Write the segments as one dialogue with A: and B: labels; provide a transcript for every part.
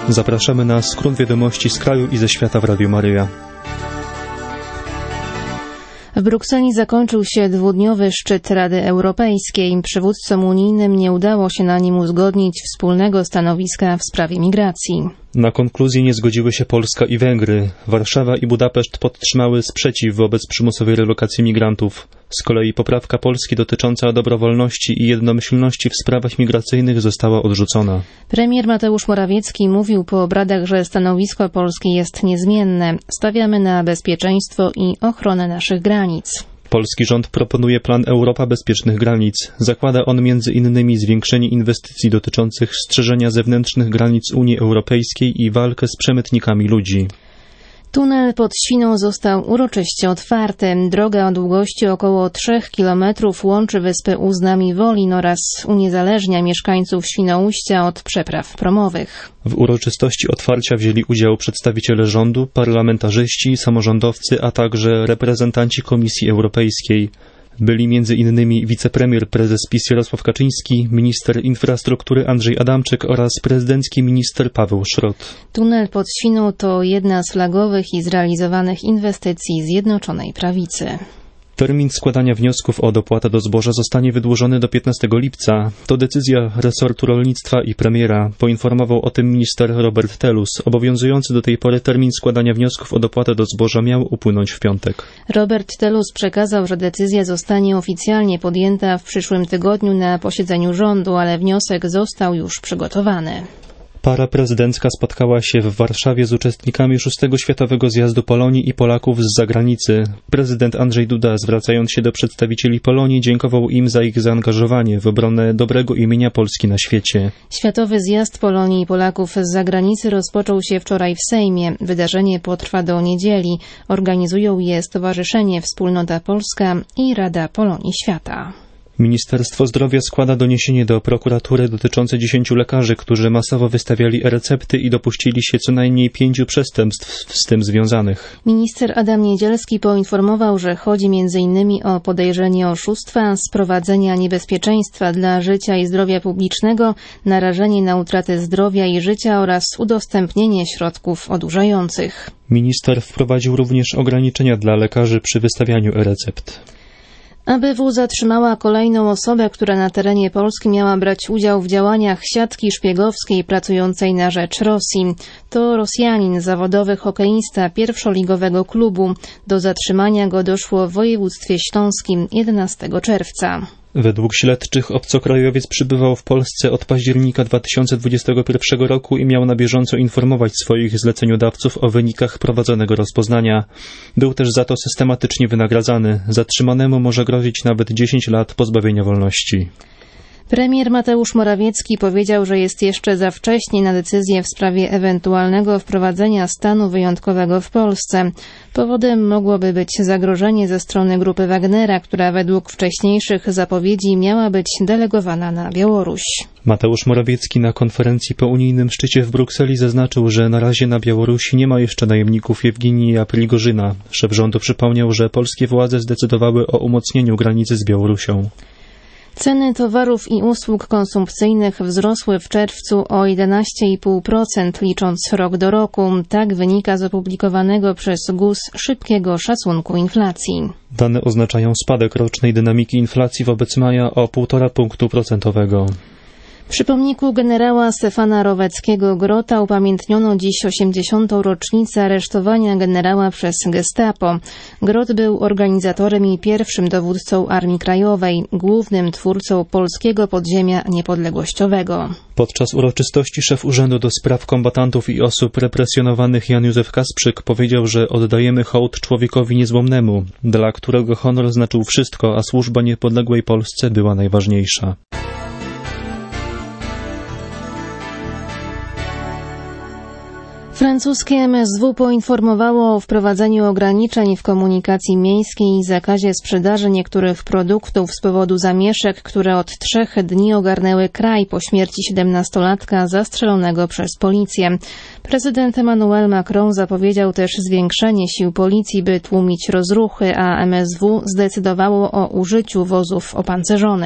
A: Zapraszamy na skrót wiadomości z kraju i ze świata w Radiu Maryja.
B: W Brukseli zakończył się dwudniowy szczyt Rady Europejskiej. Przywódcom unijnym nie udało się na nim uzgodnić wspólnego stanowiska w sprawie migracji.
A: Na konkluzję nie zgodziły się Polska i Węgry. Warszawa i Budapeszt podtrzymały sprzeciw wobec przymusowej relokacji migrantów. Z kolei poprawka Polski dotycząca dobrowolności i jednomyślności w sprawach migracyjnych została odrzucona.
B: Premier Mateusz Morawiecki mówił po obradach, że stanowisko Polski jest niezmienne. Stawiamy na bezpieczeństwo i ochronę naszych granic.
A: Polski rząd proponuje plan Europa Bezpiecznych Granic. Zakłada on m.in. zwiększenie inwestycji dotyczących strzeżenia zewnętrznych granic Unii Europejskiej i walkę z przemytnikami ludzi.
B: Tunel pod Świną został uroczyście otwarty. Droga o długości około 3 km łączy wyspę Uznam i Wolin oraz uniezależnia mieszkańców Świnoujścia od przepraw promowych.
A: W uroczystości otwarcia wzięli udział przedstawiciele rządu, parlamentarzyści, samorządowcy, a także reprezentanci Komisji Europejskiej. Byli m.in. wicepremier prezes PiS Jarosław Kaczyński, minister infrastruktury Andrzej Adamczyk oraz prezydencki minister Paweł Szrot.
B: Tunel pod Świną to jedna z flagowych i zrealizowanych inwestycji Zjednoczonej Prawicy.
A: Termin składania wniosków o dopłatę do zboża zostanie wydłużony do 15 lipca. To decyzja resortu rolnictwa i premiera. Poinformował o tym minister Robert Telus. Obowiązujący do tej pory termin składania wniosków o dopłatę do zboża miał upłynąć w piątek.
B: Robert Telus przekazał, że decyzja zostanie oficjalnie podjęta w przyszłym tygodniu na posiedzeniu rządu, ale wniosek został już przygotowany.
A: Para prezydencka spotkała się w Warszawie z uczestnikami 6. Światowego Zjazdu Polonii i Polaków z zagranicy. Prezydent Andrzej Duda, zwracając się do przedstawicieli Polonii, dziękował im za ich zaangażowanie w obronę dobrego imienia Polski na świecie.
B: Światowy Zjazd Polonii i Polaków z zagranicy rozpoczął się wczoraj w Sejmie. Wydarzenie potrwa do niedzieli. Organizują je Stowarzyszenie Wspólnota Polska i Rada Polonii Świata.
A: Ministerstwo Zdrowia składa doniesienie do prokuratury dotyczące 10 lekarzy, którzy masowo wystawiali e-recepty i dopuścili się co najmniej 5 przestępstw z tym związanych.
B: Minister Adam Niedzielski poinformował, że chodzi m.in. o podejrzenie oszustwa, sprowadzenia niebezpieczeństwa dla życia i zdrowia publicznego, narażenie na utratę zdrowia i życia oraz udostępnienie środków odurzających.
A: Minister wprowadził również ograniczenia dla lekarzy przy wystawianiu e-recept.
B: ABW zatrzymała kolejną osobę, która na terenie Polski miała brać udział w działaniach siatki szpiegowskiej pracującej na rzecz Rosji. To Rosjanin, zawodowy hokeista pierwszoligowego klubu. Do zatrzymania go doszło w województwie śląskim 11 czerwca.
A: Według śledczych obcokrajowiec przybywał w Polsce od października 2021 roku i miał na bieżąco informować swoich zleceniodawców o wynikach prowadzonego rozpoznania. Był też za to systematycznie wynagradzany. Zatrzymanemu może grozić nawet 10 lat pozbawienia wolności.
B: Premier Mateusz Morawiecki powiedział, że jest jeszcze za wcześnie na decyzję w sprawie ewentualnego wprowadzenia stanu wyjątkowego w Polsce. Powodem mogłoby być zagrożenie ze strony grupy Wagnera, która według wcześniejszych zapowiedzi miała być delegowana na Białoruś.
A: Mateusz Morawiecki na konferencji po unijnym szczycie w Brukseli zaznaczył, że na razie na Białorusi nie ma jeszcze najemników Jewginija Prigorzyna. Szef rządu przypomniał, że polskie władze zdecydowały o umocnieniu granicy z Białorusią.
B: Ceny towarów i usług konsumpcyjnych wzrosły w czerwcu o 11,5%, licząc rok do roku. Tak wynika z opublikowanego przez GUS szybkiego szacunku inflacji.
A: Dane oznaczają spadek rocznej dynamiki inflacji wobec maja o 1,5 punktu procentowego.
B: Przy pomniku generała Stefana Roweckiego-Grota upamiętniono dziś 80. rocznicę aresztowania generała przez Gestapo. Grot był organizatorem i pierwszym dowódcą Armii Krajowej, głównym twórcą polskiego podziemia niepodległościowego.
A: Podczas uroczystości szef Urzędu do Spraw Kombatantów i Osób Represjonowanych Jan Józef Kasprzyk powiedział, że oddajemy hołd człowiekowi niezłomnemu, dla którego honor znaczył wszystko, a służba niepodległej Polsce była najważniejsza.
B: Francuskie MSW poinformowało o wprowadzeniu ograniczeń w komunikacji miejskiej i zakazie sprzedaży niektórych produktów z powodu zamieszek, które od 3 dni ogarnęły kraj po śmierci 17-latka zastrzelonego przez policję. Prezydent Emmanuel Macron zapowiedział też zwiększenie sił policji, by tłumić rozruchy, a MSW zdecydowało o użyciu wozów opancerzonych.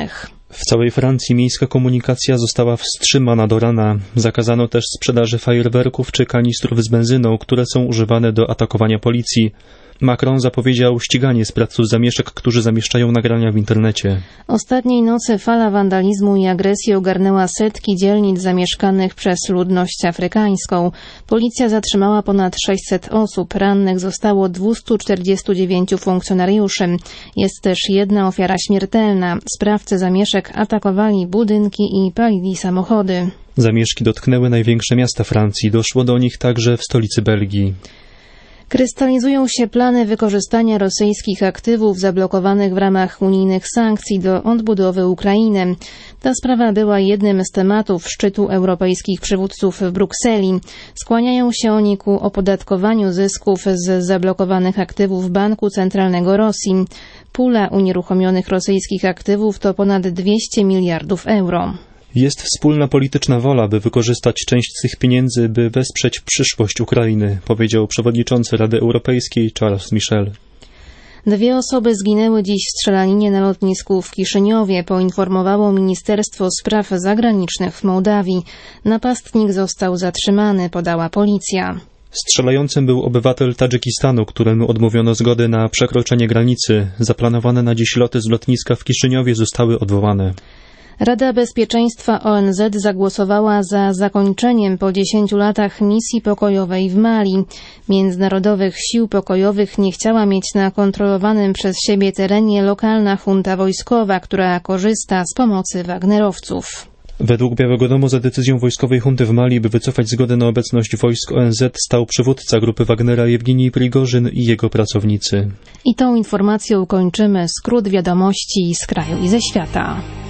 A: W całej Francji miejska komunikacja została wstrzymana do rana. Zakazano też sprzedaży fajerwerków czy kanistrów z benzyną, które są używane do atakowania policji. Macron zapowiedział ściganie sprawców zamieszek, którzy zamieszczają nagrania w internecie.
B: Ostatniej nocy fala wandalizmu i agresji ogarnęła setki dzielnic zamieszkanych przez ludność afrykańską. Policja zatrzymała ponad 600 osób, rannych zostało 249 funkcjonariuszy. Jest też jedna ofiara śmiertelna. Sprawcy zamieszek atakowali budynki i palili samochody.
A: Zamieszki dotknęły największe miasta Francji. Doszło do nich także w stolicy Belgii.
B: Krystalizują się plany wykorzystania rosyjskich aktywów zablokowanych w ramach unijnych sankcji do odbudowy Ukrainy. Ta sprawa była jednym z tematów szczytu europejskich przywódców w Brukseli. Skłaniają się oni ku opodatkowaniu zysków z zablokowanych aktywów Banku Centralnego Rosji. Pula unieruchomionych rosyjskich aktywów to ponad 200 miliardów euro.
A: Jest wspólna polityczna wola, by wykorzystać część tych pieniędzy, by wesprzeć przyszłość Ukrainy, powiedział przewodniczący Rady Europejskiej Charles Michel.
B: 2 osoby zginęły dziś w strzelaninie na lotnisku w Kiszyniowie, poinformowało Ministerstwo Spraw Zagranicznych w Mołdawii. Napastnik został zatrzymany, podała policja.
A: Strzelającym był obywatel Tadżykistanu, któremu odmówiono zgody na przekroczenie granicy. Zaplanowane na dziś loty z lotniska w Kiszyniowie zostały odwołane.
B: Rada Bezpieczeństwa ONZ zagłosowała za zakończeniem po 10 latach misji pokojowej w Mali. Międzynarodowych sił pokojowych nie chciała mieć na kontrolowanym przez siebie terenie lokalna junta wojskowa, która korzysta z pomocy Wagnerowców.
A: Według Białego Domu za decyzją wojskowej junty w Mali, by wycofać zgodę na obecność wojsk ONZ, stał przywódca grupy Wagnera Jewgenij Prigorzyn i jego pracownicy.
B: I tą informacją kończymy skrót wiadomości z kraju i ze świata.